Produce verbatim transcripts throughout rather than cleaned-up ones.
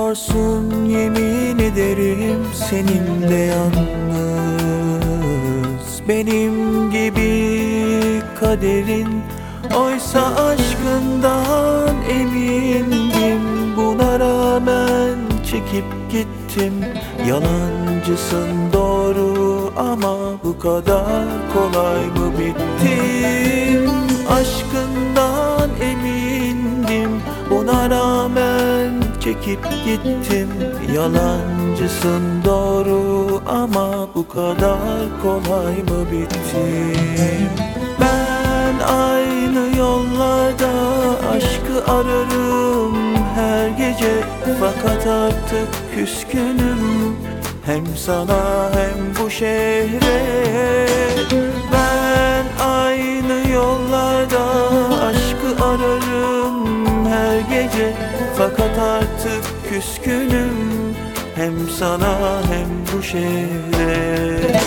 Görmüyorsun yemin ederim seninle yalnız. Benim gibi kaderin, oysa aşkından emindim. Buna rağmen çekip gittim. Yalancısın doğru ama bu kadar kolay mı bittim? Aşkından emindim, buna rağmen çekip gittim. Yalancısın doğru ama bu kadar kolay mı bittim? Ben aynı yollarda aşkı ararım her gece, fakat artık küskünüm hem sana hem bu şehre. Ben aynı yollarda aşkı ararım her gece, fakat artık küskünüm hem sana hem bu şehre.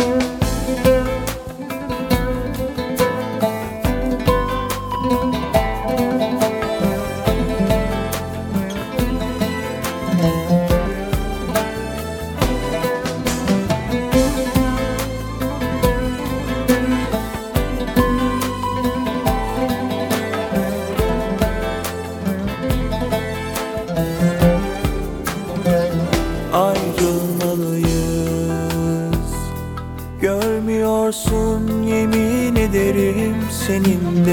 Ayrılmalıyız. Görmüyorsun yemin ederim seninle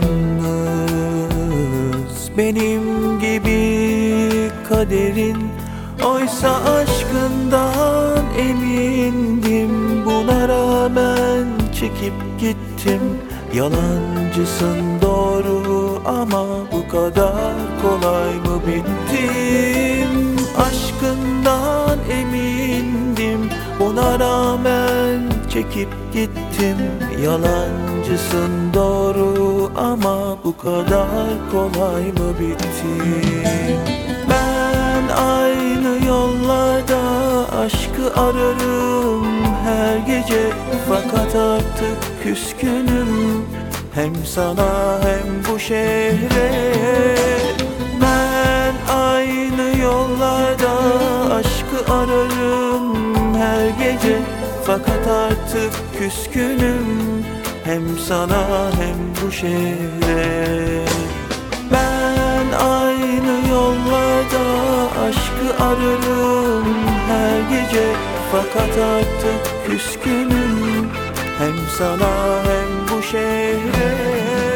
yalnız. Benim gibi kaderin, oysa aşkından emindim. Buna rağmen çekip gittim. Yalancısın doğru ama bu kadar kolay mı bittim? Aşkından emindim, buna rağmen çekip gittim. Yalancısın doğru ama bu kadar kolay mı bittim? Ben aynı yollarda aşkı ararım her gece, fakat artık küskünüm hem sana hem bu şehre. Ben aynı yollarda aşkı ararım her gece, fakat artık küskünüm hem sana hem bu şehre. Ben aynı yollarda aşkı ararım her gece, fakat artık küskünüm hem sana hem bu şehre.